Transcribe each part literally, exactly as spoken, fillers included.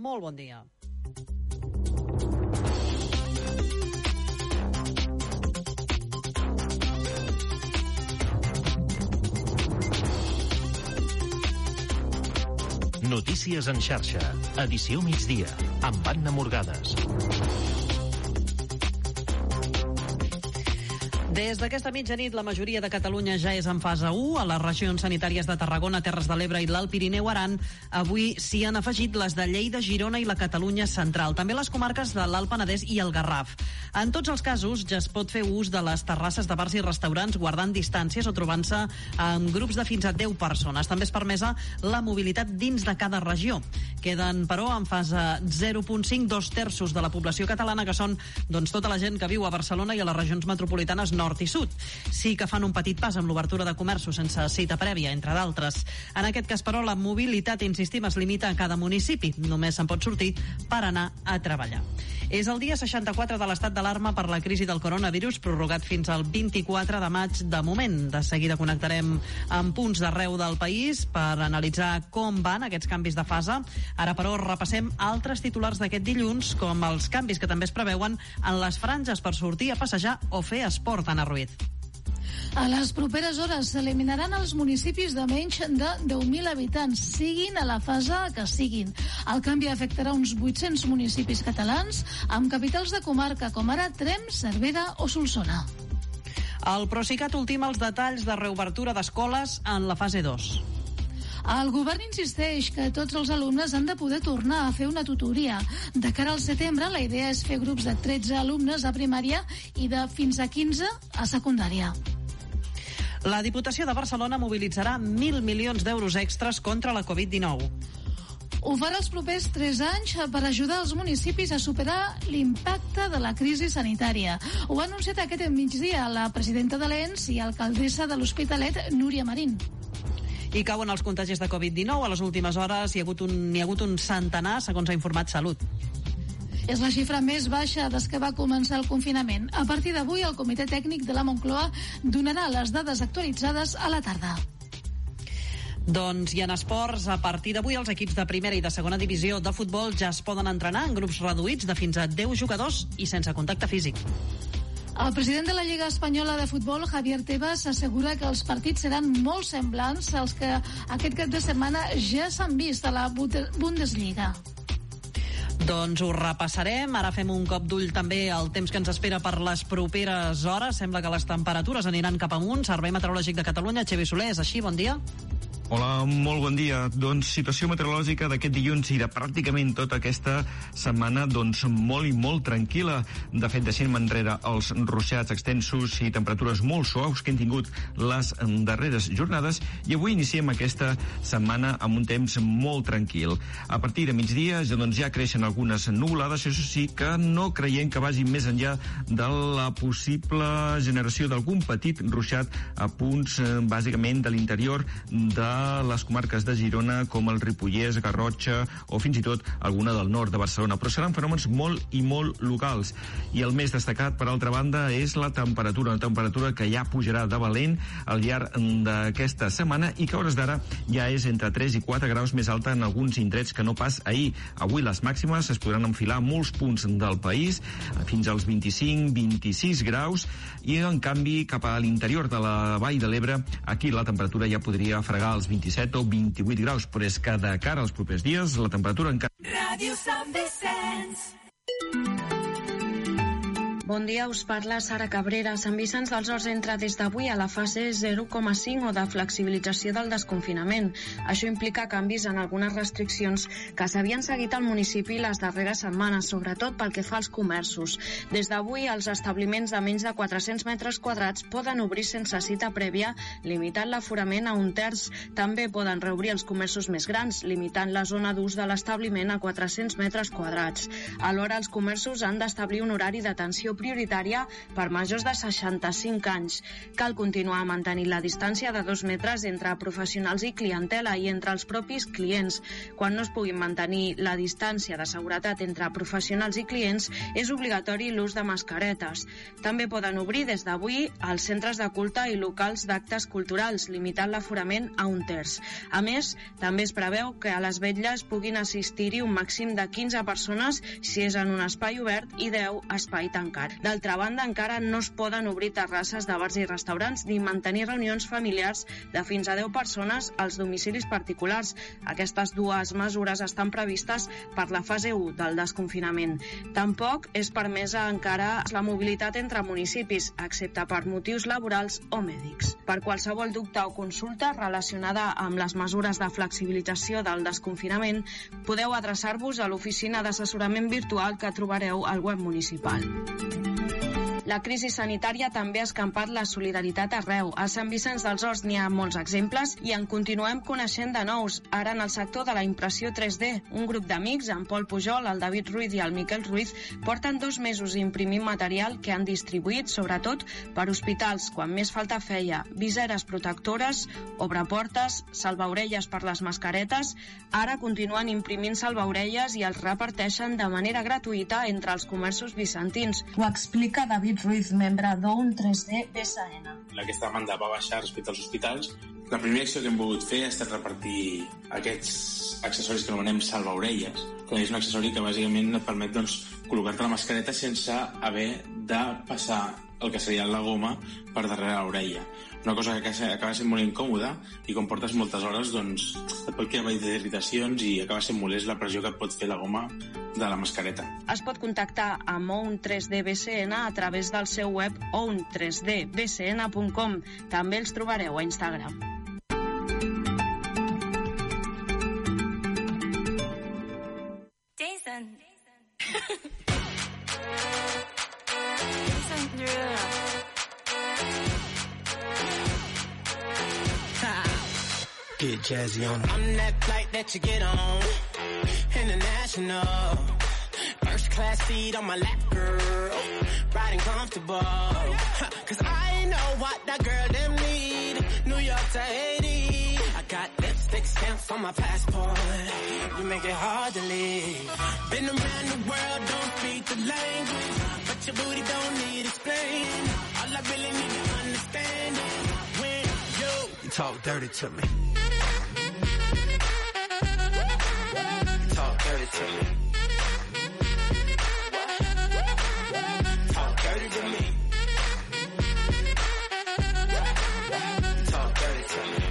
Molt bon dia. Notícies en xarxa, edició migdia, amb Anna Morgades. Des d'aquesta mitjanit, la majoria de Catalunya ja és en fase u. A les regions sanitàries de Tarragona, Terres de l'Ebre i l'Alt Pirineu Aran, avui s'hi han afegit les de Lleida, Girona i la Catalunya central. També les comarques de l'Alt Penedès i el Garraf. En tots els casos, ja es pot fer ús de les terrasses de bars i restaurants guardant distàncies o trobant-se en grups de fins a deu persones. També és permesa la mobilitat dins de cada regió. Queden, però, en fase zero punt cinc, dos terços de la població catalana, que són doncs, tota la gent que viu a Barcelona i a les regions metropolitanes nord i sud. Sí que fan un petit pas amb l'obertura de comerços sense cita prèvia, entre d'altres. En aquest cas, però, la mobilitat, insistim, es limita a cada municipi. Només se'n pot sortir per anar a treballar. És el dia seixanta-quatre de l'estat d'alarma per la crisi del coronavirus, prorrogat fins al vint-i-quatre de maig de moment. De seguida connectarem amb punts d'arreu del país per analitzar com van aquests canvis de fase. Ara, però, repassem altres titulars d'aquest dilluns, com els canvis que també es preveuen en les franges per sortir a passejar o fer esport. Anna Ruiz. A les properes hores s'eliminaran els municipis de menys de deu mil habitants, siguin a la fase que siguin. El canvi afectarà uns vuit-cents municipis catalans amb capitals de comarca com ara Tremp, Cervera o Solsona. El Procicat ultima els detalls de reobertura d'escoles en la fase dos. El govern insisteix que tots els alumnes han de poder tornar a fer una tutoria. De cara al setembre, la idea és fer grups de tretze alumnes a primària i de fins a quinze a secundària. La Diputació de Barcelona mobilitzarà mil milions d'euros extres contra la covid dinou. Ho farà els propers tres anys per ajudar els municipis a superar l'impacte de la crisi sanitària. Ho ha anunciat aquest migdia la presidenta de l'E N S i alcaldessa de l'Hospitalet, Núria Marín. I cauen els contagis de covid dinou. A les últimes hores hi ha hagut un, hi ha hagut un centenar, segons ha informat Salut. És la xifra més baixa des que va començar el confinament. A partir d'avui, el Comitè Tècnic de la Moncloa donarà les dades actualitzades a la tarda. Doncs i en esports, a partir d'avui els equips de primera i de segona divisió de futbol ja es poden entrenar en grups reduïts de fins a deu jugadors i sense contacte físic. El president de la Lliga Espanyola de Futbol, Javier Tebas, assegura que els partits seran molt semblants als que aquest cap de setmana ja s'han vist a la Bundesliga. Doncs ho repassarem. Ara fem un cop d'ull també al temps que ens espera per les properes hores. Sembla que les temperatures aniran cap amunt. Servei Meteorològic de Catalunya, Xavi Soler, és així? Bon dia. Hola, molt bon dia. Doncs situació meteorològica d'aquest dilluns i de pràcticament tota aquesta setmana doncs molt i molt tranquil·la. De fet, deixem enrere els ruixats extensos i temperatures molt suaus que hem tingut les darreres jornades i avui iniciem aquesta setmana amb un temps molt tranquil. A partir de migdia doncs, ja creixen algunes nuvolades, això sí que no creiem que vagin més enllà de la possible generació d'algun petit ruixat a punts eh, bàsicament de l'interior de les comarques de Girona com el Ripollès, Garrotxa o fins i tot alguna del nord de Barcelona, però seran fenòmens molt i molt locals. I el més destacat, per altra banda, és la temperatura, una temperatura que ja pujarà de valent al llarg d'aquesta setmana i que a hores d'ara ja és entre tres i quatre graus més alta en alguns indrets que no pas ahir. Avui les màximes es podran enfilar a molts punts del país, fins als vint-i-cinc vint-i-sis graus, i en canvi cap a l'interior de la Vall de l'Ebre, aquí la temperatura ja podria fregar els vint-i-set o vint-i-vuit graus, però és que de cara als propers dies la temperatura encara... Ràdio Sant Vicenç. Bon dia, us parla Sara Cabrera. Sant Vicenç dels Horts entra des d'avui a la fase zero coma cinc o de flexibilització del desconfinament. Això implica canvis en algunes restriccions que s'havien seguit al municipi les darreres setmanes, sobretot pel que fa als comerços. Des d'avui, els establiments de menys de quatre-cents metres quadrats poden obrir sense cita prèvia, limitant l'aforament a un terç. També poden reobrir els comerços més grans, limitant la zona d'ús de l'establiment a quatre-cents metres quadrats. Alhora, els comerços han d'establir un horari d'atenció prioritària per majors de seixanta-cinc anys. Cal continuar mantenint la distància de dos metres entre professionals i clientela i entre els propis clients. Quan no es puguin mantenir la distància de seguretat entre professionals i clients, és obligatori l'ús de mascaretes. També poden obrir des d'avui els centres de culte i locals d'actes culturals, limitant l'aforament a un terç. A més, també es preveu que a les vetlles puguin assistir-hi un màxim de quinze persones si és en un espai obert i deu espai tancat. D'altra banda, encara no es poden obrir terrasses de bars i restaurants ni mantenir reunions familiars de fins a deu persones als domicilis particulars. Aquestes dues mesures estan previstes per la fase u del desconfinament. Tampoc és permesa encara la mobilitat entre municipis, excepte per motius laborals o mèdics. Per qualsevol dubte o consulta relacionada amb les mesures de flexibilització del desconfinament, podeu adreçar-vos a l'oficina d'assessorament virtual que trobareu al web municipal. La crisi sanitària també ha escampat la solidaritat arreu. A Sant Vicenç dels Horts n'hi ha molts exemples i en continuem coneixent de nous. Ara en el sector de la impressió tres D, un grup d'amics, en Pol Pujol, el David Ruiz i el Miquel Ruiz, porten dos mesos imprimint material que han distribuït, sobretot, per hospitals, quan més falta feia. Viseres protectores, obreportes, salvaorelles per les mascaretes. Ara continuen imprimint salvaorelles i els reparteixen de manera gratuïta entre els comerços vicentins. Ho explica David Ruiz, membre d'Own tres D B S N. Aquesta demanda va baixar respecte als hospitals. La primera acció que hem volgut fer ha estat repartir aquests accessoris que anomenem salvaorelles, que és un accessori que bàsicament et permet doncs, col·locar-te la mascareta sense haver de passar el que seria la goma per darrere l'orella. Una cosa que acaba sent molt incòmoda i quan portes moltes hores doncs, et pot crear irritacions i acaba sent molest la pressió que et pot fer la goma de la mascareta. Es pot contactar amb Own tres D B C N a través del seu web own tres d b c n punt com. També els trobareu a Instagram. Jason. Jason Derulo. Get jazzy on. I'm that flight that you get on. International. First class seat on my lap, girl. Riding comfortable. Cause I know what that girl them need. New York to Haiti. I got lipstick stamps on my passport. You make it hard to leave. Been around the world, don't speak the language. But your booty don't need explaining. All I really need to understand is when you, you talk dirty to me. Talk dirty to me. Talk dirty to me. Talk dirty to me.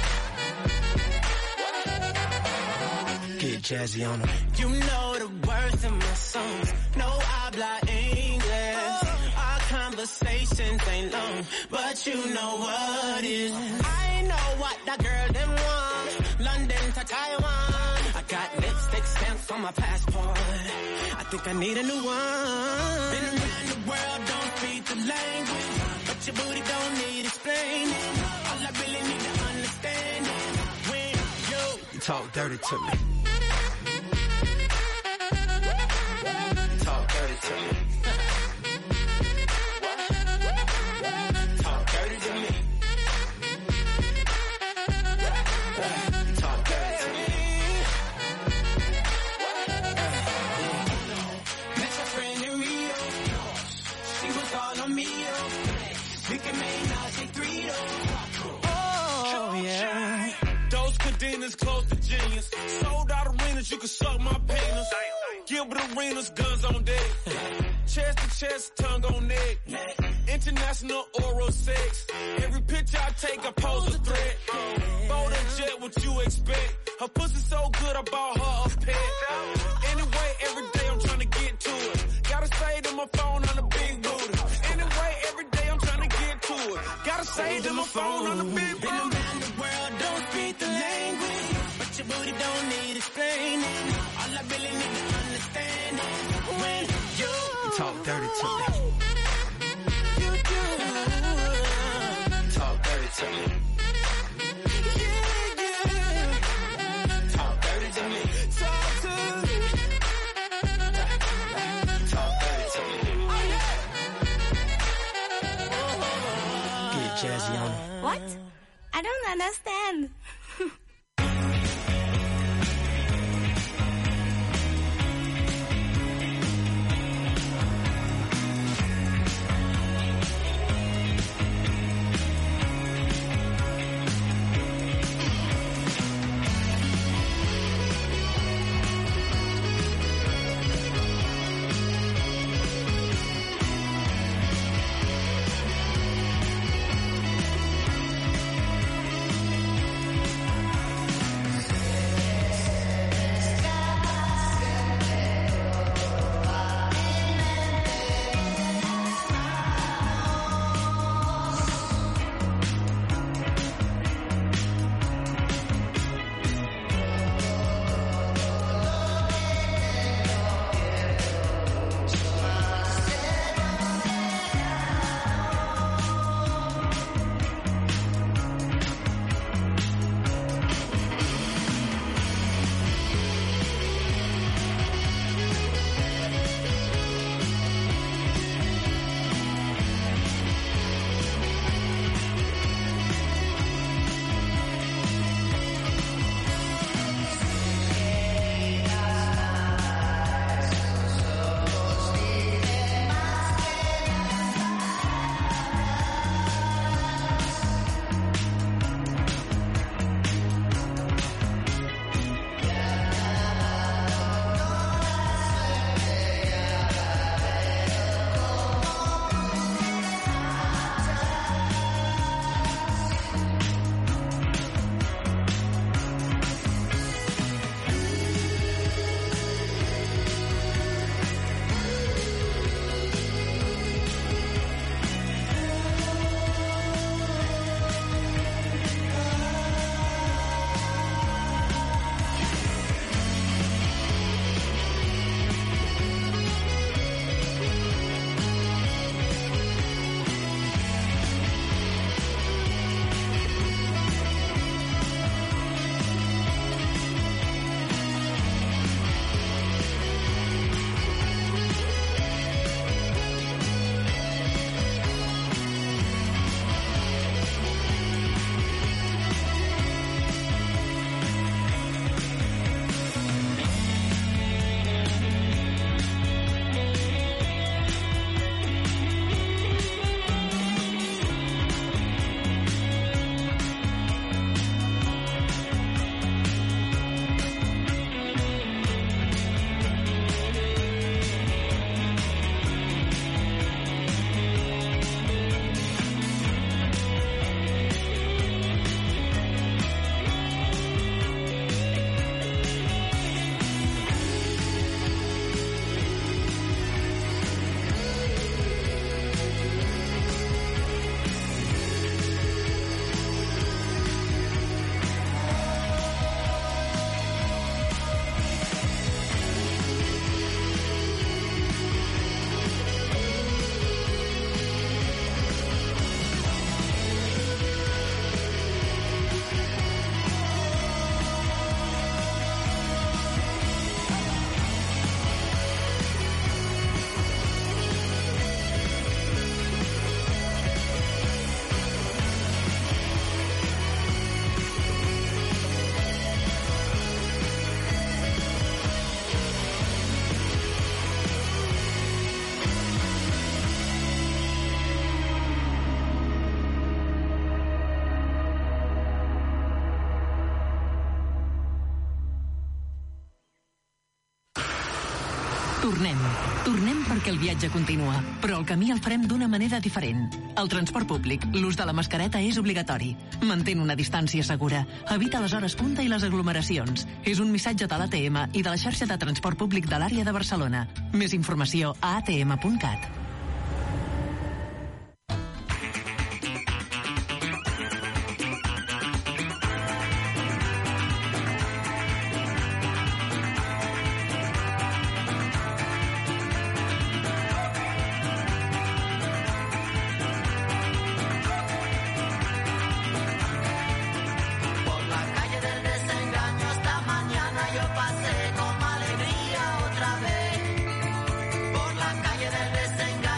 Get jazzy on them. You know the words of my songs. No habla English. Our conversations ain't long, but you know what is. I know what that girl them want. London to Taiwan. I got lipstick stamps on my passport. I think I need a new one. Been around the world, don't speak the language. But your booty don't need explaining. All I really need to understand is when you, you talk dirty to me. Talk dirty to me. Talk dirty to me. Talk dirty to me. Met your friend in Rio. She was all on me. We can make now say three though. Oh yeah. Those cadenas close to genius. Sold out arenas, you can suck my penis. Gilbert Arenas, guns on deck. Chest to chest, tongue on neck. International oral sex. Every picture I take, I pose a threat. Bold and jet, what you expect? Her pussy so good, I bought her a pet. Anyway, every day I'm trying to get to it. Gotta say to my phone on the big booty. Anyway, every day I'm trying to get to it. Gotta say to my phone on the big booty. Been around the world, don't speak the language. But your booty don't need explaining. All I really need to understand is when you, you talk dirty to me. You do. Talk dirty to me. Yeah, yeah. Talk dirty to me. Talk to me. Talk dirty to me. Oh, yeah. chairs, Leona. What? I don't understand. Tornem. Tornem perquè el viatge continua, però el camí el farem d'una manera diferent. Al transport públic, l'ús de la mascareta és obligatori. Mantén una distància segura. Evita les hores punta i les aglomeracions. És un missatge de l'A T M i de la xarxa de transport públic de l'àrea de Barcelona. Més informació a a t m punt cat. Pasé con alegría otra vez por la calle del desengaño.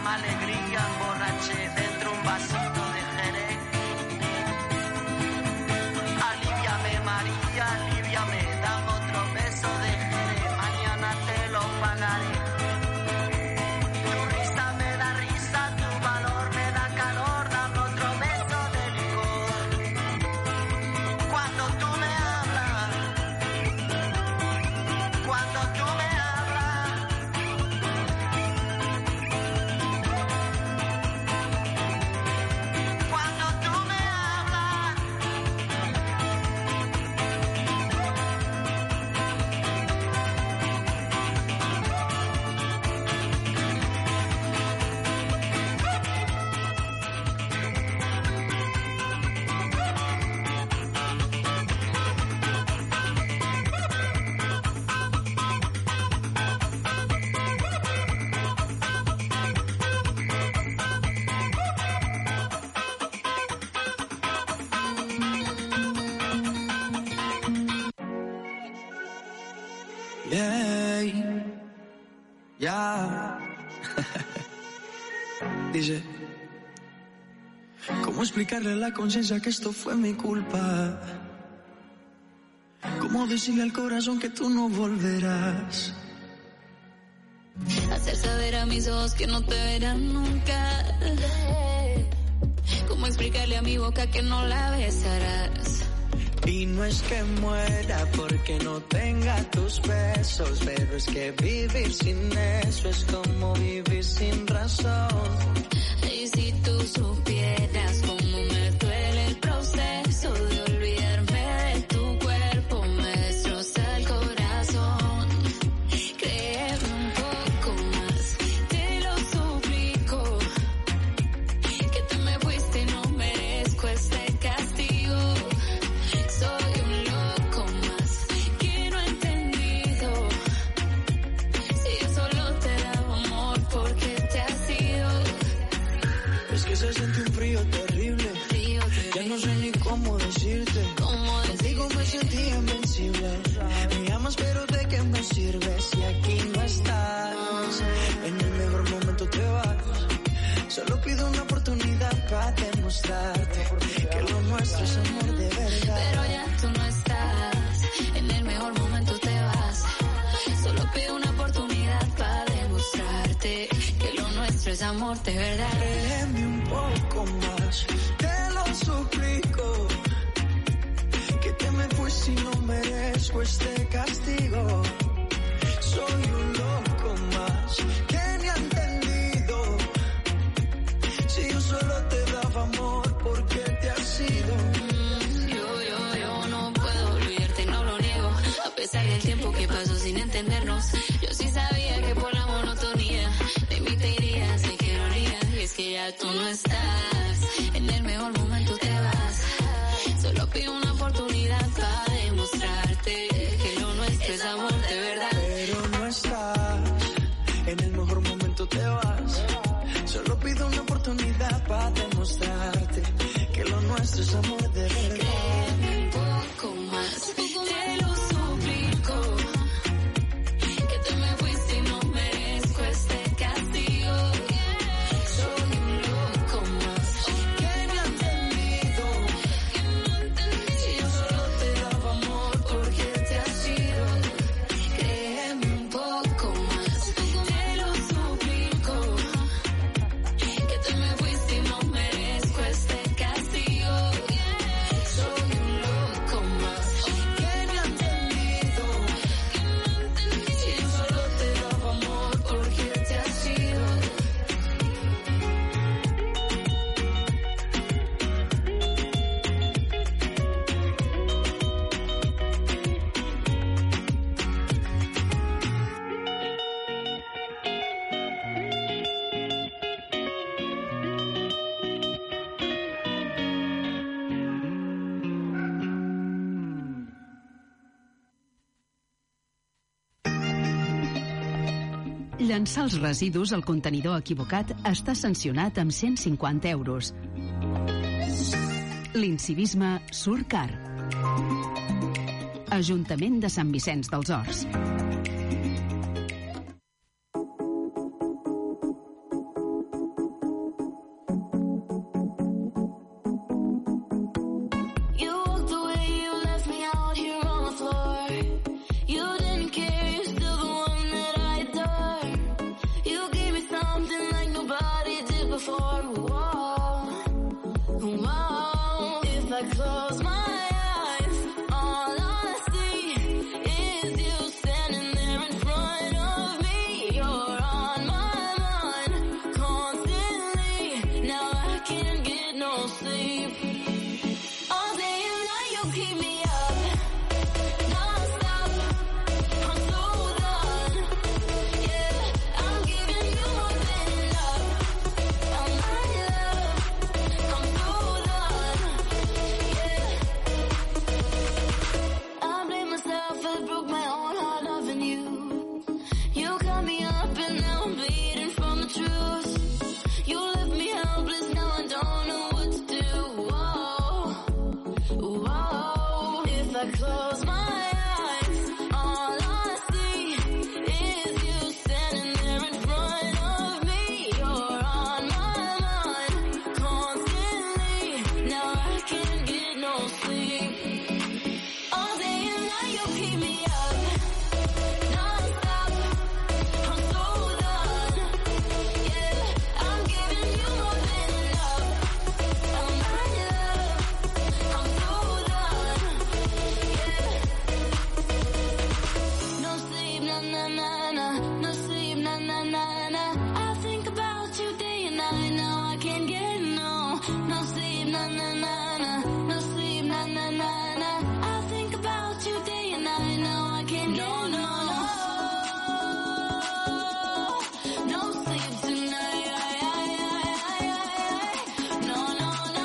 dame alegría, emborraché dentro un vasito de Jerez. Aliviame, María, aliviame, dame otro beso de Jerez, mañana te lo pagaré. Tu risa me da risa, tu valor me da calor, dame otro beso de licor. Cuando tú me hablas, cuando tú me hablas, cuando tú me hablas, Yeah, ya. Dice, ¿cómo explicarle a la conciencia que esto fue mi culpa? ¿Cómo decirle al corazón que tú no volverás? Hacer saber a mis ojos que no te verán nunca. ¿Cómo explicarle a mi boca que no la besarás? Y no es que muera porque no tenga tus besos, pero es que vivir sin eso es como vivir sin razón. Y si tú supieras cómo me duele el proceso de olvidarme de tu cuerpo, me destroza el corazón. Créeme un poco más, te lo suplico, que te me fuiste y no merezco este castigo. Soy un loco más que no he entendido. Si yo solo te daba amor, ¿por qué te has ido? Es que se siente un frío terrible, Frío terrible. ya no sé ni cómo decirte. ¿Cómo decir? Contigo me sentí invencible. Me amas pero ¿de qué me sirve si aquí no estás? En el mejor momento te vas. Solo pido una oportunidad para demostrarte que lo nuestro es amor de verdad. Pero ya tú no estás, en el mejor momento te vas. Solo pido una oportunidad para demostrarte que lo nuestro es amor de verdad. Créeme un poco más, te lo suplico, que te me fuiste y no merezco este castigo. Soy un loco más que ni ha entendido. Si yo solo te daba amor, ¿por qué te has ido? Mm, yo, yo, yo no puedo olvidarte, no lo niego. A pesar del tiempo que pasó sin entendernos, yo sí sabía que por la monotonía de mí te irías, sé que lo harías. Y es que ya tú no estás, en el mejor momento te vas. Solo pido una oportunidad para demostrarte que lo nuestro es amor de verdad. Pero no estás, en el mejor momento te vas. Solo pido una oportunidad para demostrarte que lo nuestro es amor de verdad. Créeme un poco más, te lo suplico, que te me fuiste y no merezco este castigo. Soy un loco más Que me ha entendido. si yo solo te daba amor, ¿por qué te has ido? Créeme un poco más, te lo suplico, que te me fuiste y no merezco este castigo. Soy un loco más Que me ha entendido. si yo solo te daba amor, ¿por qué te has ido? Llançar els residus al contenidor equivocat està sancionat amb cent cinquanta euros. L'incivisme surt car. Ajuntament de Sant Vicenç dels Horts. before. Whoa, whoa. If I close my eyes, all I see is you standing there in front of me. You're on my mind constantly. Now I can't get no sleep. All day and night you keep me up, non-stop. I'm so done. Yeah, I'm giving you more than enough. Oh my love, I'm so done. Yeah. I blame myself, I broke my own heart loving you. You cut me up and now I'm bleeding from the truth. You left me helpless, now I don't know what to do. Whoa, whoa. If I close my eyes, all I see is you standing there in front of me. You're on my mind constantly. Now I can't get no sleep. All day and night you keep me up, non-stop. I'm so done. Yeah, I'm giving you more than enough. Oh my love, I'm so done. Yeah. No sleep, na na na na. No sleep, na na na na. I think about you day and night. Now I can't get no. No sleep, na na na na. No sleep, na na na na. I think about you day and night. Now I can't get no. No sleep tonight. No, no, no.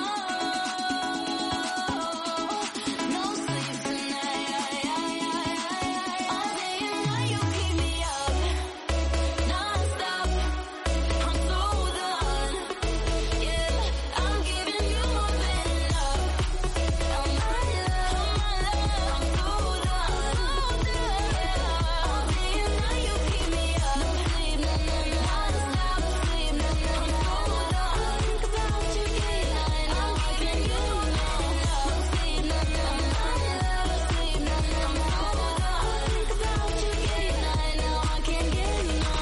No sleep tonight. All day and night you keep me up, non-stop. I'm so done. Yeah, I'm giving you more than enough. Oh my love, I'm so done. All day and night you keep me up. No sleep, no, no, no. Non-stop sleep, no, no, no. I'm so done. Think about you day and night. I'm giving you more than enough. No sleep, no, no, no. No sleep, no, no. I'm so done. Think about you day and night. Now I can't get no.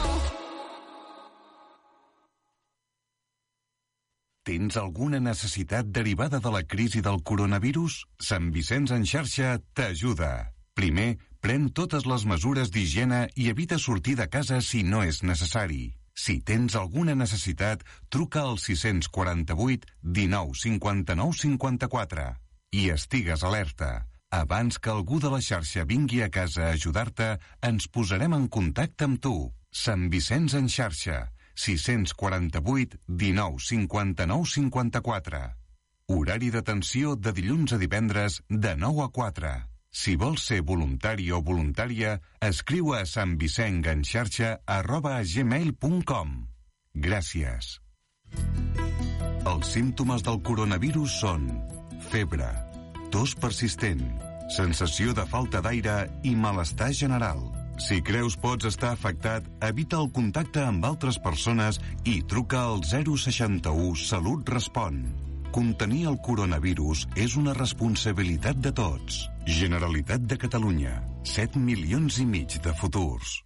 Tens alguna necessitat derivada de la crisi del coronavirus? Sant Vicenç en xarxa t'ajuda. Primer, pren totes les mesures d'higiene i evita sortir de casa si no és necessari. Si tens alguna necessitat, truca al sis quatre vuit dinou cinquanta-nou cinquanta-quatre i estigues alerta. Abans que algú de la xarxa vingui a casa a ajudar-te, ens posarem en contacte amb tu. Sant Vicenç en xarxa, sis quatre vuit dinou cinquanta-nou cinquanta-quatre. Horari d'atenció de dilluns a divendres de nou a quatre. Si vols ser voluntari o voluntària, escriu a santvicençenxarxa arroba gmail punt com. Gràcies. Els símptomes del coronavirus són febre, tos persistent, sensació de falta d'aire i malestar general. Si creus pots estar afectat, evita el contacte amb altres persones i truca al zero seixanta-u Salut Respon. Contenir el coronavirus és una responsabilitat de tots. Generalitat de Catalunya. set milions i mig de futurs.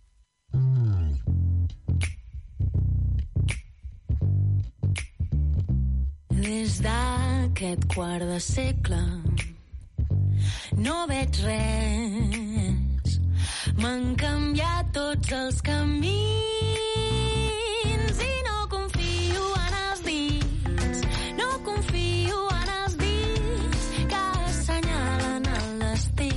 Des d'aquest quart de segle no veig res. M'han canviat tots els camins i no confio en els dits, no confio en els dits que assenyalen el destí.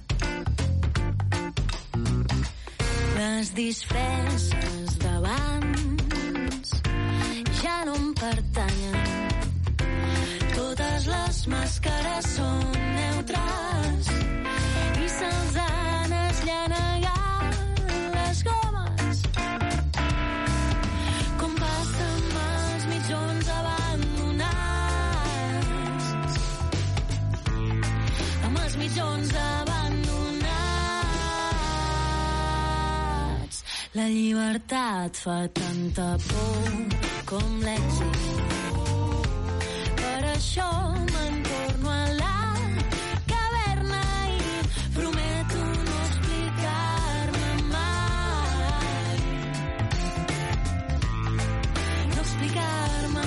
Les disfresses d'abans ja no em pertanyen. Totes les màscares són neutrals i se'ls han esllenegat les gomes. Com passa amb els mitjons abandonats, amb els mitjons abandonats. La llibertat fa tanta por com l'èxit. Per això me'n torno a la caverna i prometo no explicar-me mai. No explicar-me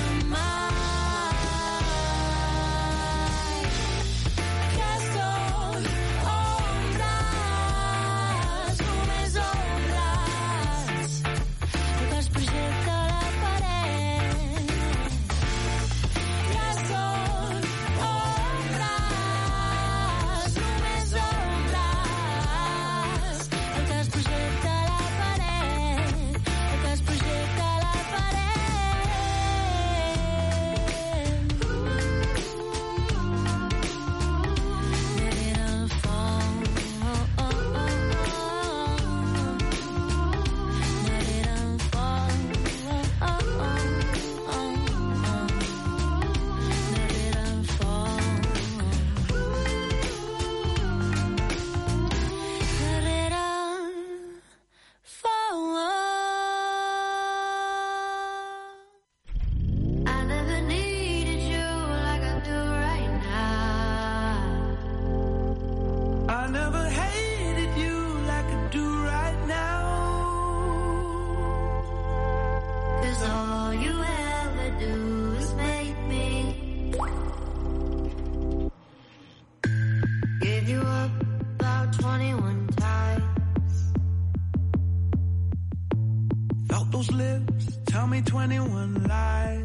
those lips, tell me twenty-one lies.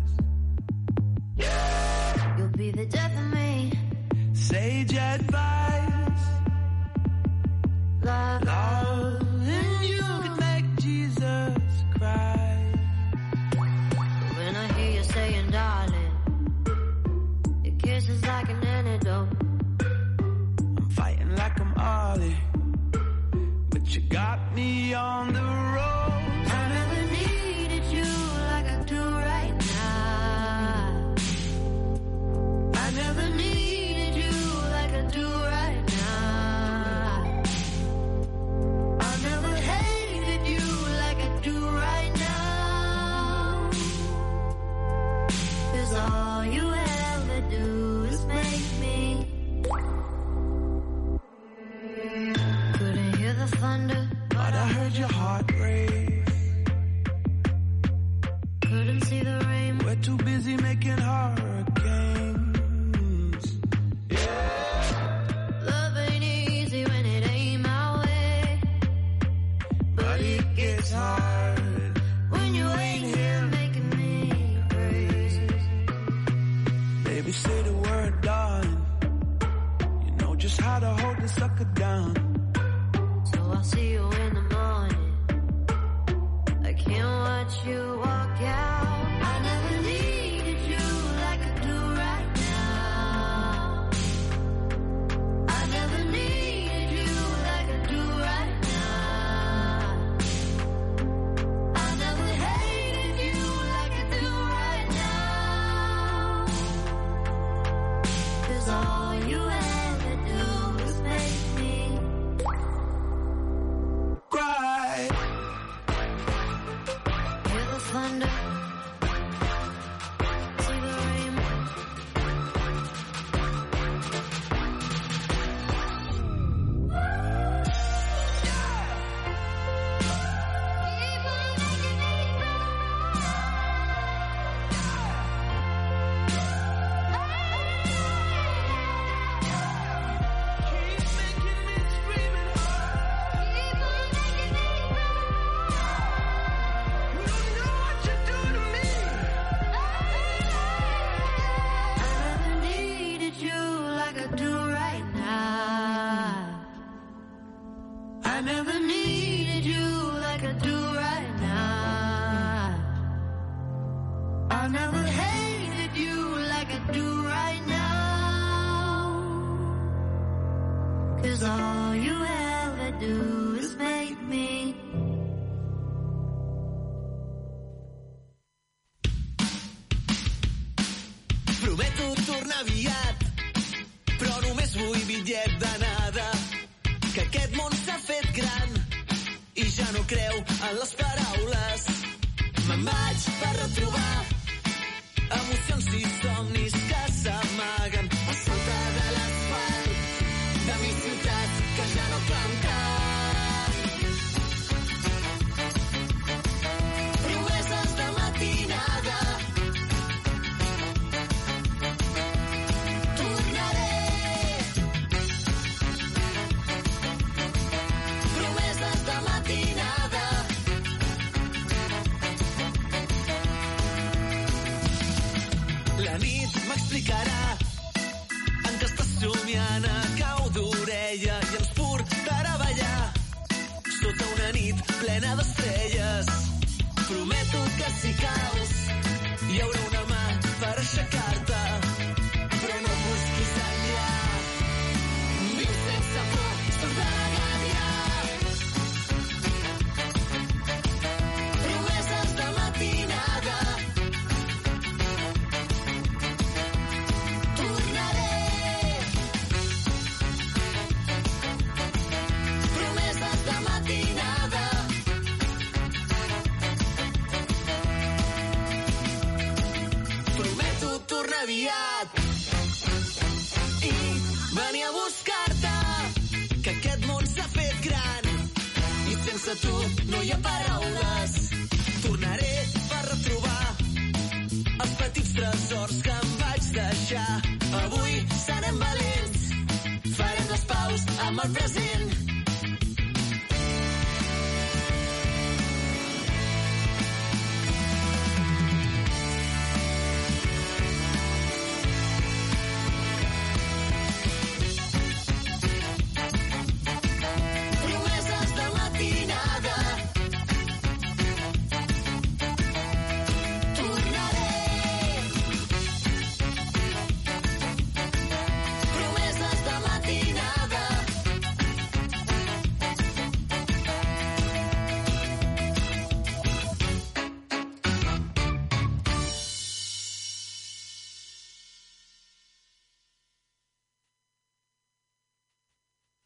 You'll be the death of me. Sage advice. Love, love, and you can make Jesus cry. When I hear you saying, darling, your kiss is like an antidote. I'm fighting like I'm Ollie, but you got me on the road. I never needed you like I do right now. I never needed you like I do right now. I never hated you like I do right now. 'Cause all you ever do is make me. Couldn't hear the thunder, but I heard your heart race. Couldn't see the rain. We're too busy making hurricanes. Yeah. Love ain't easy when it ain't my way, but it gets hard when you ain't here making me crazy. Baby, say the word, darling. You know just how to hold the sucker down. So I'll see you in the morning. I can't watch you walk out. I never needed you like I do right now. I never needed you like I do right now. I never hated you like I do right now. 'Cause all you ever do is make me cry. Hear the thunder, see the rainbow. I never needed you like I do right now. I never needed you like I do right now. I never hated you like I do right now. 'Cause all you ever do is make me. Prometo tornar aviat, però només vull bitllet d'anada. Que aquest món s'ha fet gran i ja no creu en les paraules. Me'n vaig per retrobar emocions i somnis que s'amaguen a sota de l'asfalt de mi ciutat que ja no canta. Promeses de matinada. Tornaré. Promeses de matinada. La nit m'explicarà en què estàs somiant a cau d'orella i ens portarà a ballar sota una nit plena d'estrelles. Prometo que si caus hi haurà una mà per aixecar-te, però no busquis enllà. Viu sense por, sort de la gàbia. Promeses de matinada. Tornaré. Promeses de matinada. Prometo tornar aviat i venir a buscar-te, que aquest món s'ha fet gran i sense tu no hi ha paraules. Tornaré per retrobar els petits tresors que em vaig deixar. Avui serem valents, farem les paus amb el present.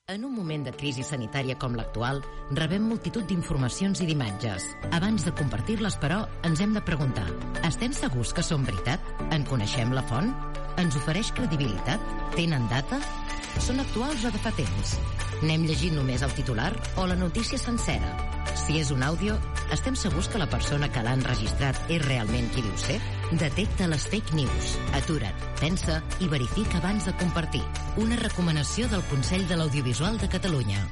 En un moment de crisi sanitària com l'actual, rebem multitud d'informacions i d'imatges. Abans de compartir-les, però, ens hem de preguntar: estem segurs que són veritat? En coneixem la font? Ens ofereix credibilitat? Tenen data? Són actuals o de fa temps? N'hem llegit només el titular o la notícia sencera? Si és un àudio, estem segurs que la persona que l'ha enregistrat és realment qui diu ser? Detecta les fake news. Atura't, pensa i verifica abans de compartir. Una recomanació del Consell de l'Audiovisual de Catalunya.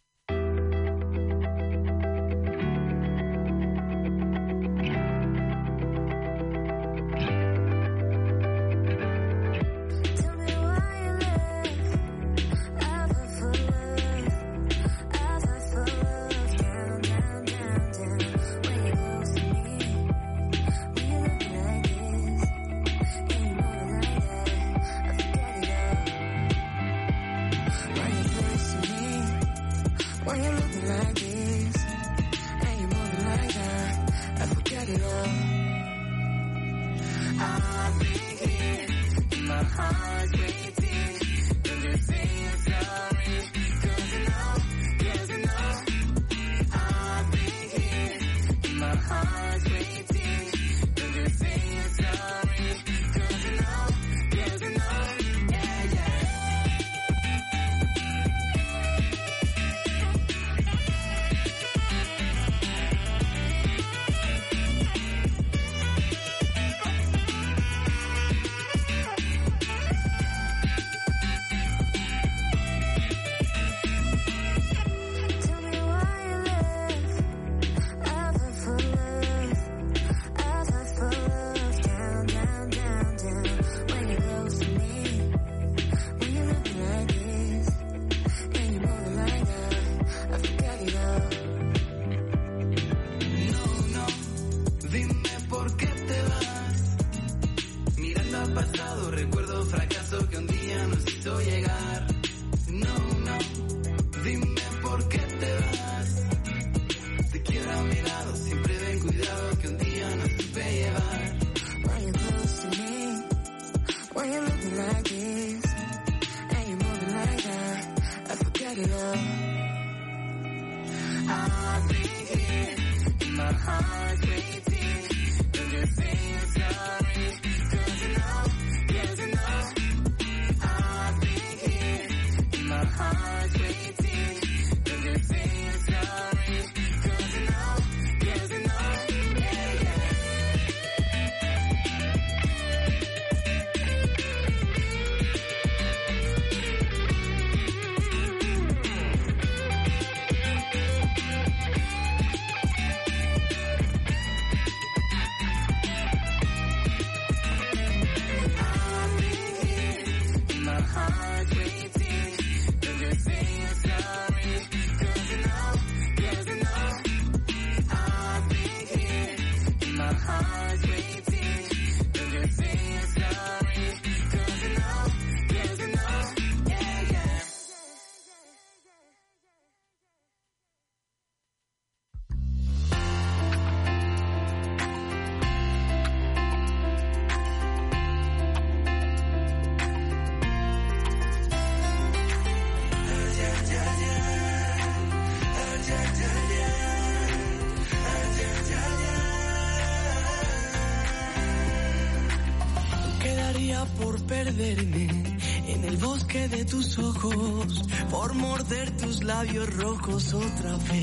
En el bosque de tus ojos, por morder tus labios rojos otra vez.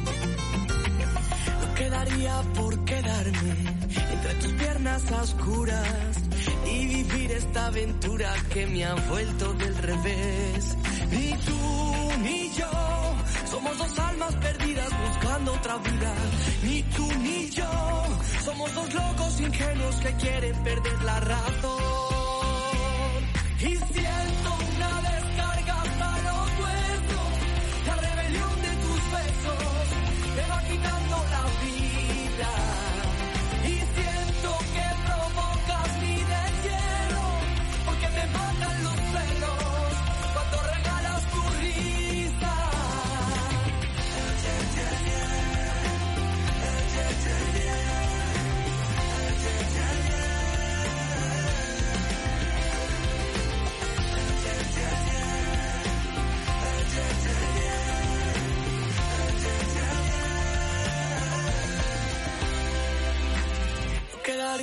No quedaría por quedarme entre tus piernas a oscuras y vivir esta aventura que me ha vuelto del revés. Ni tú ni yo somos dos almas perdidas buscando otra vida. Ni tú ni yo somos dos locos ingenuos que quieren perder la razón. Y siento una descarga hasta los huesos, la rebelión de tus besos me va quitando la vida. Y siento que provocas mi deshierro, porque me matan los celos cuando regalas tu risa.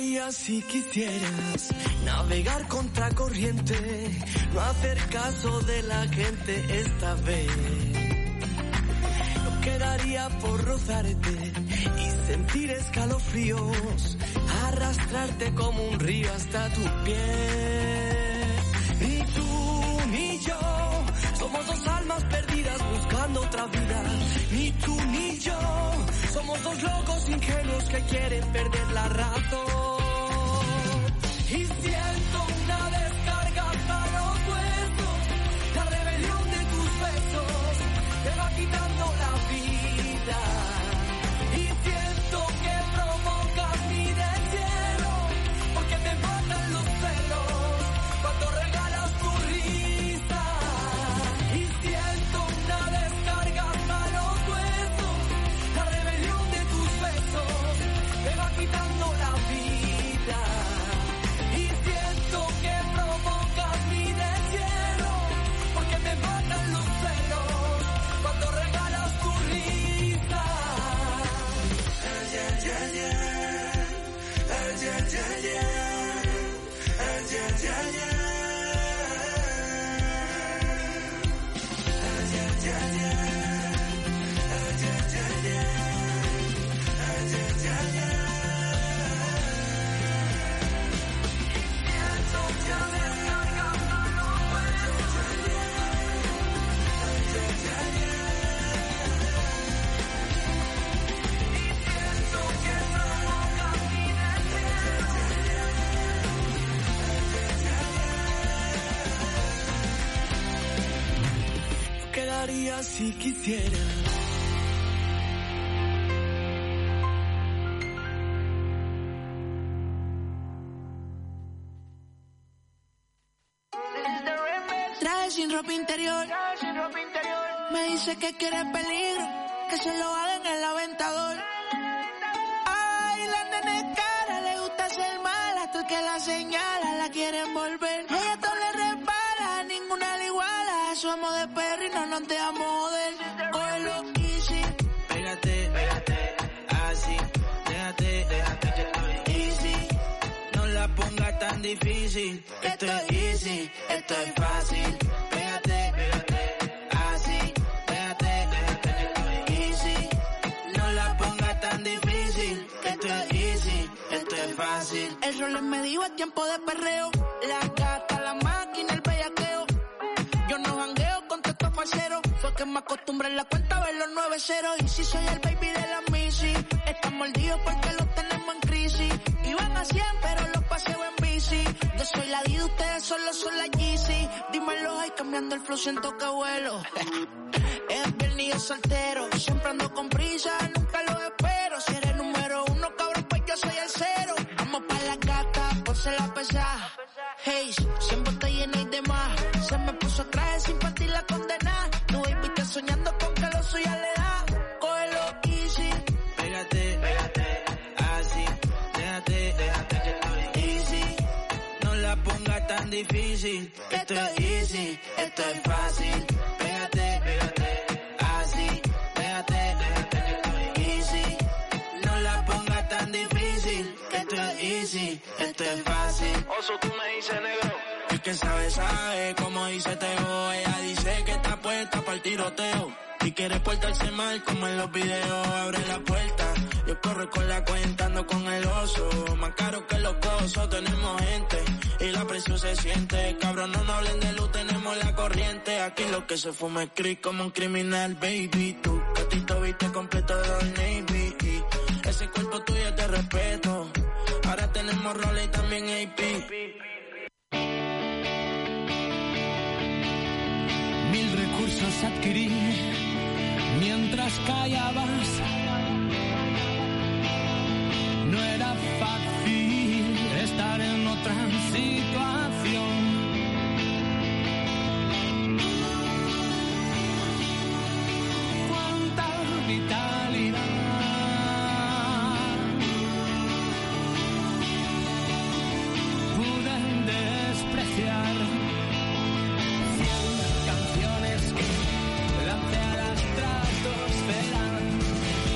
quedaría si quisieras navegar contra corriente, no hacer caso de la gente esta vez? No quedaría por rozarte y sentir escalofríos, arrastrarte como un río hasta tu piel. Ni tú ni yo somos dos almas perdidas buscando otra vida. Ni tú ni yo somos dos locos ingenuos que quieren perder la razón. Y siento una descarga hasta los huesos, la rebelión de tus besos te va quitando la vida. Y siento que provocas mi deshielo, porque te matan los celos cuando regalas tu risa. Y siento una descarga hasta los huesos, la rebelión de tus besos te va quitando la vida. Y siento que provocas mi deshielo, porque te matan los celos cuando regalas tu risa. Eh, yeah, yeah, yeah. Eh, yeah, yeah, yeah. Eh, yeah, yeah, yeah. Eh, yeah, yeah, yeah. Eh, yeah, yeah, yeah. Eh, yeah, yeah, yeah. Siento que descarga los huesos. Eh, yeah, yeah, yeah. Y siento que provoca mi deseo. Quedaría si quisiera. Traje sin ropa interior. Me dice que quiere peligro, que se lo hagan en el aventador. Ay, la nene cara, le gusta ser mala, hasta el que la señala la quieren volver. Ella todo le repara, ninguna le iguala. Somos de perro y no nos dejamos joder. Cógelo easy, Pégate, pégate, así, déjate, déjate que estoy easy. No la pongas tan difícil, que esto es easy, esto es fácil. Pégate, pégate, así, déjate, déjate que estoy easy. No la pongas tan difícil, que esto es easy, esto es fácil. el rol me dijo es tiempo de perreo. La gata, la máquina, el bellaqueo. Yo no jangueo con estos falseros. Fue que me acostumbré en la cuenta a ver los nueve ceros. Y si soy el baby de la Missy, están mordidos porque los tenemos en crisis. Iban a cien pero los paseo en bici. Yo soy la D, ustedes solo son la Yeezy. Dímelo ahí cambiando el flow, siento que vuelo. Es viernes y yo soltero, siempre ando con prisa, nunca lo espero. Si eres número uno, cabrón, pues yo soy el cero. Vamos pa' la gata, ponse la pesada. Hey, siempre está llena y demás. Se me puso traje sin partir la condena. Tu baby está soñando con que lo suya le da. Cógelo easy. Pégate, pégate, así, déjate, déjate que estoy easy. No la pongas tan difícil, que esto es easy, esto es fácil. Pégate, pégate, así, déjate, déjate que estoy easy. No la pongas tan difícil, que esto es easy, esto es fácil. Oso, tú me dices negro. El que sabe, sabe, como dice Teo. Ella dice que está puesta para el tiroteo. Y quiere portarse mal como en los videos. Abre la puerta, yo corro con la cuenta, ando con el oso. Más caro que los cosos, tenemos gente y la presión se siente. Cabrón, no nos hablen de luz, tenemos la corriente. Aquí lo que se fuma es creep como un criminal, baby. Tu gatito viste completo de Old Navy. Y ese cuerpo tuyo te respeto. Ahora tenemos roles y también A P. Mil recursos adquirí mientras callabas. No era fácil estar en otra situación. Cuánta vitalidad. Pude despreciar cien canciones que lancé a la estratosfera.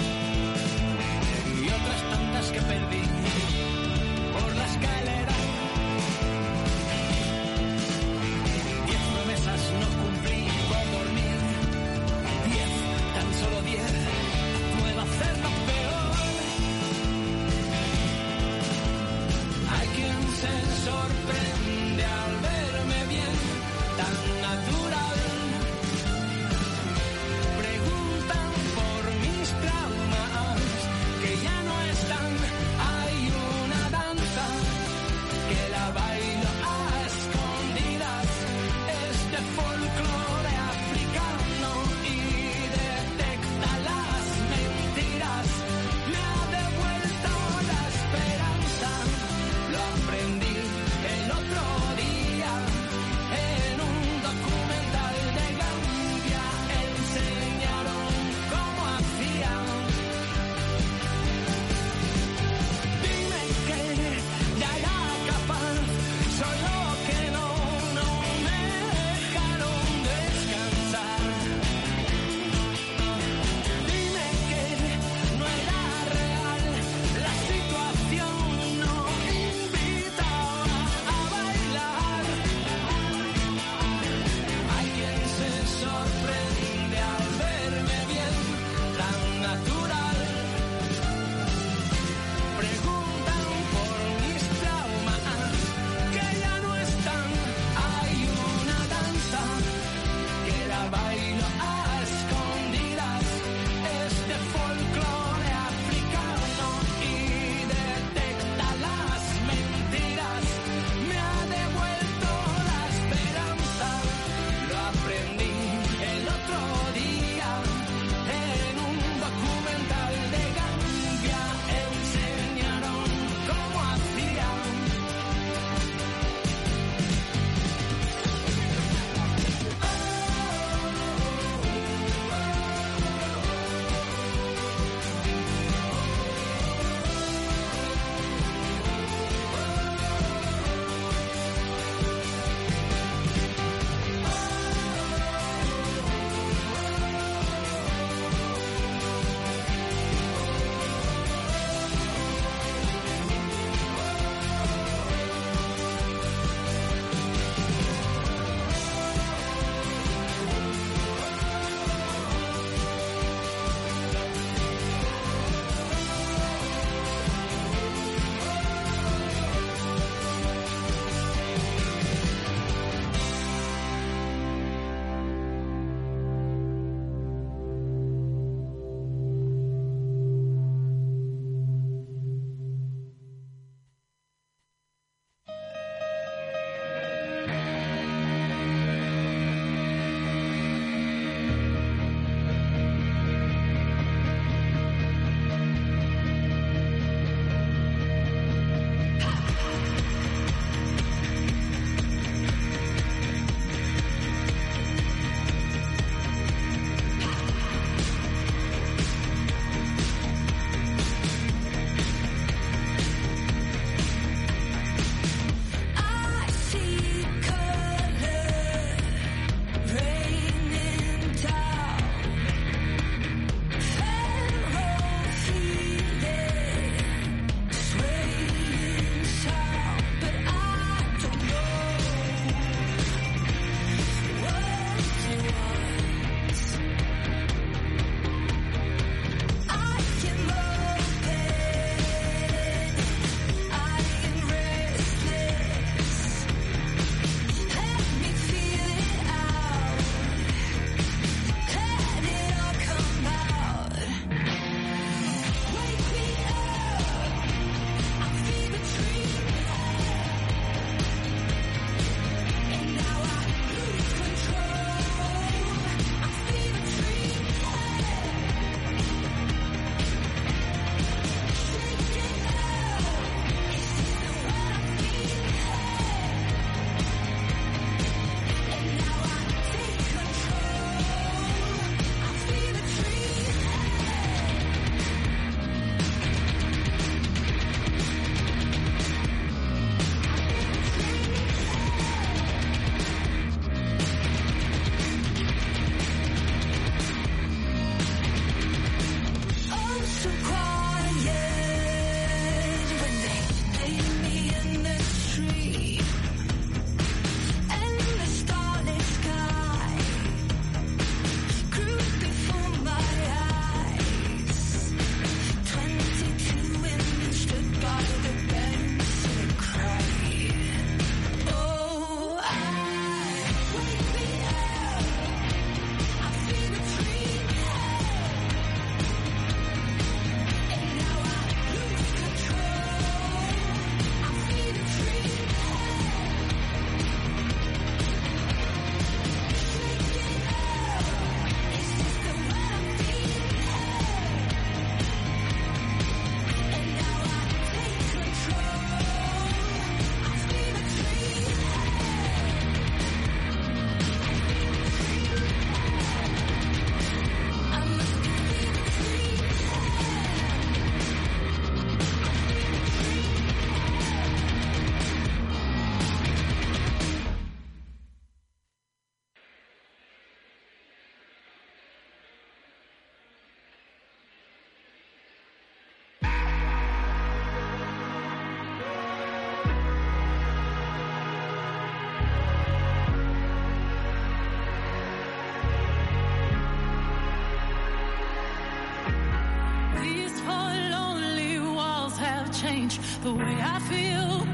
change the way I feel,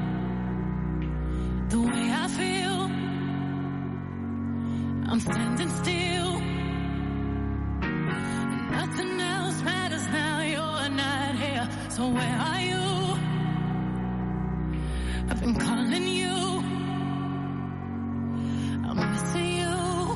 the way I feel. I'm standing still. Nothing else matters now. You're not here. So where are you? I've been calling you. I'm missing you.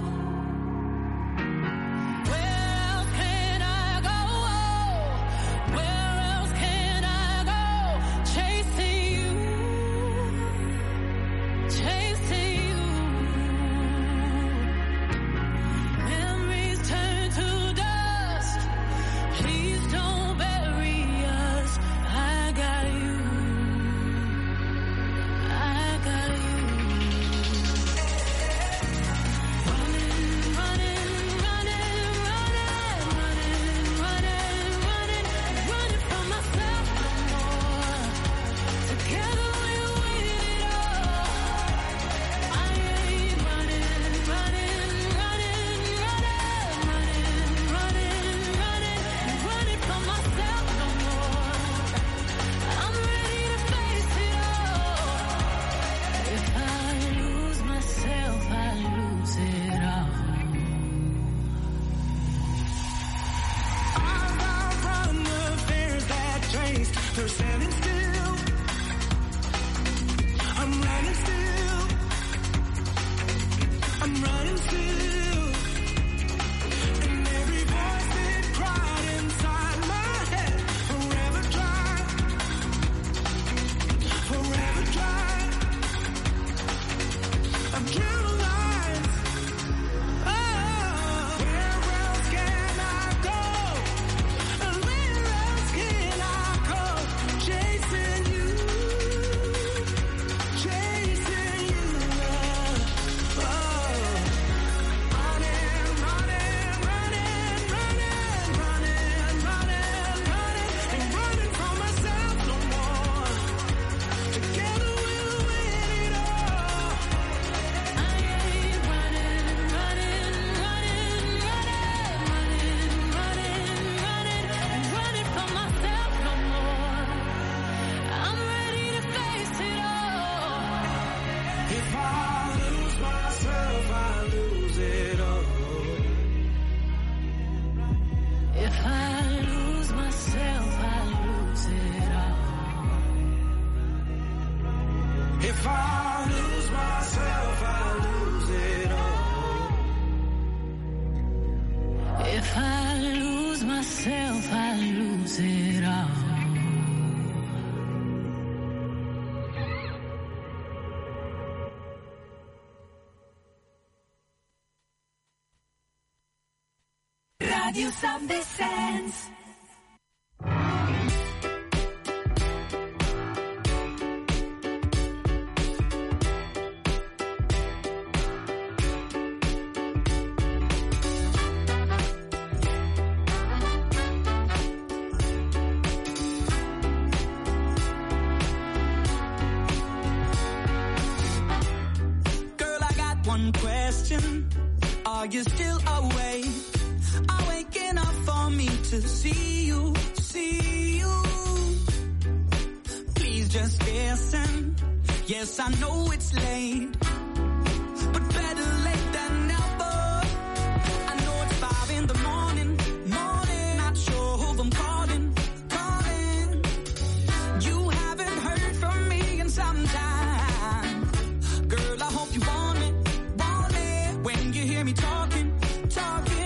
Radio San Vicens. Girl, I got one question. Are you still awake? Waking up for me to see you, see you. Please just listen. Yes, I know it's late, but better late than never. I know it's five in the morning, morning. Not sure who I'm calling, calling. You haven't heard from me in some time. Girl, I hope you want it, want it. When you hear me talking, talking.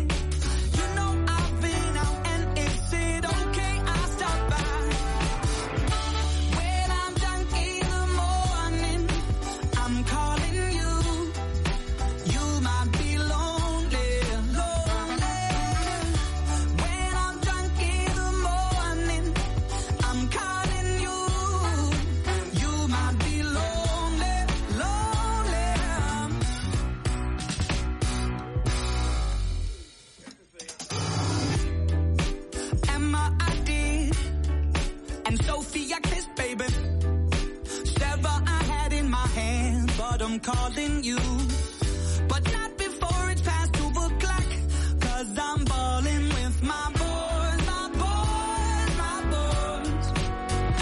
I'm calling you, but not before it's past two o'clock, cause I'm balling with my boys, my boys, my boys.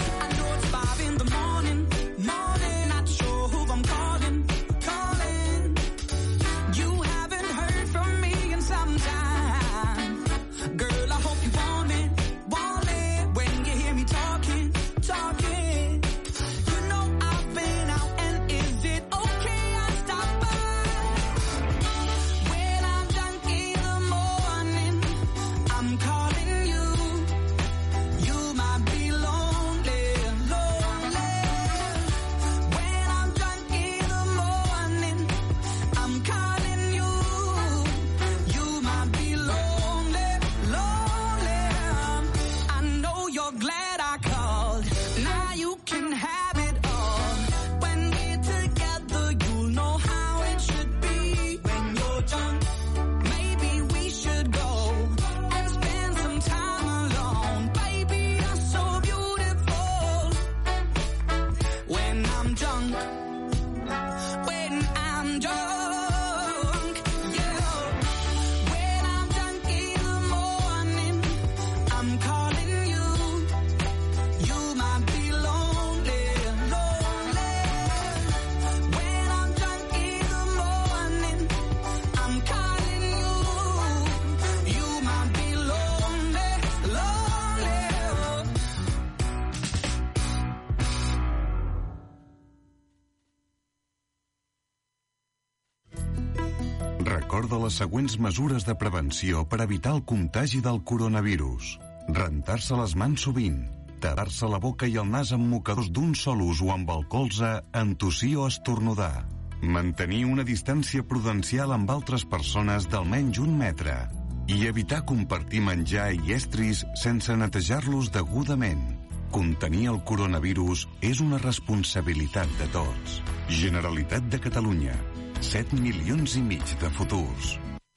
recorda les següents mesures de prevenció per evitar el contagi del coronavirus. Rentar-se les mans sovint, tapar-se la boca i el nas amb mocadors d'un sol ús o amb el colze en tossir o estornudar. Mantenir una distància prudencial amb altres persones d'almenys un metre. I evitar compartir menjar i estris sense netejar-los degudament. Contenir el coronavirus és una responsabilitat de tots. Generalitat de Catalunya. set milions i mig de futurs.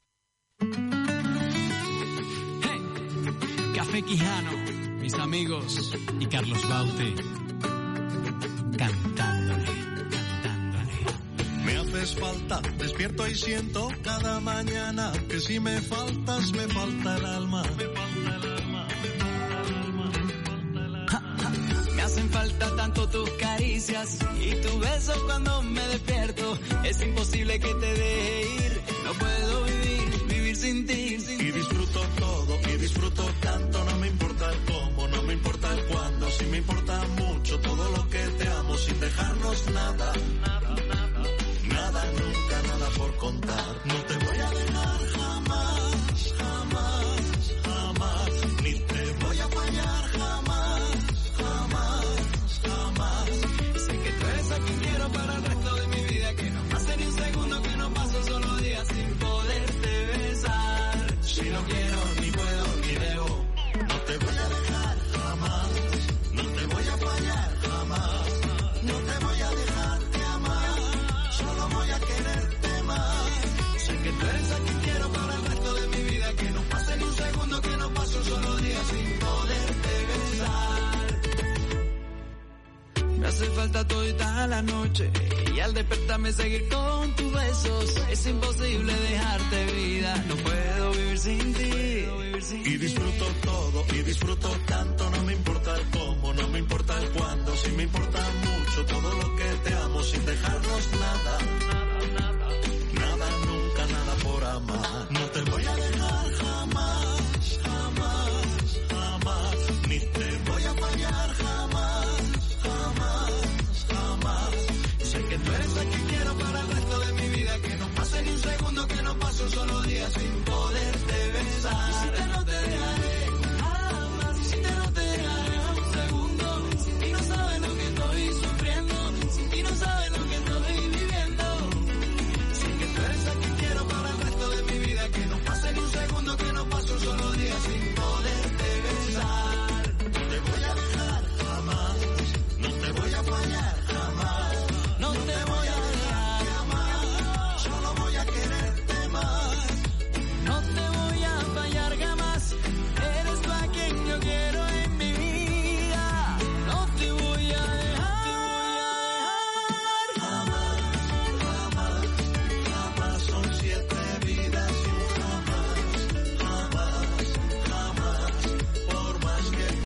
Hey, Café Quijano, mis amigos y Carlos Baute cantándole, cantándole. Me haces falta, despierto y siento cada mañana que si me faltas me falta el alma. Me falta el alma. Me hacen falta tanto tus caricias y tu beso cuando me despierto. Es imposible que te deje ir, no puedo vivir, vivir sin ti, sin Y disfruto todo, y disfruto tanto, no me importa el cómo, no me importa el cuándo, sí me importa mucho todo lo que te amo sin dejarnos nada, nada, nunca, nada por contar. No te voy a dejar jamás, jamás, jamás, ni te voy a fallar jamás, jamás, jamás. Sé que tú eres a quien quiero para el resto de mi vida, que no pase ni un segundo que no paso solo días sin poderte besar. Si no quiero, ni puedo, ni debo, no te voy a dejar jamás, no te voy a fallar jamás, no te voy a dejarte amar, solo voy a quererte más. Sé que tú eres a quien quiero para el resto de mi vida, que no pase ni un segundo que no paso solo días sin poderte besar. Me hace falta toda la noche y al despertarme seguir con tus besos. Es imposible dejarte, vida, no puedo vivir sin ti. Y disfruto todo, y disfruto tanto,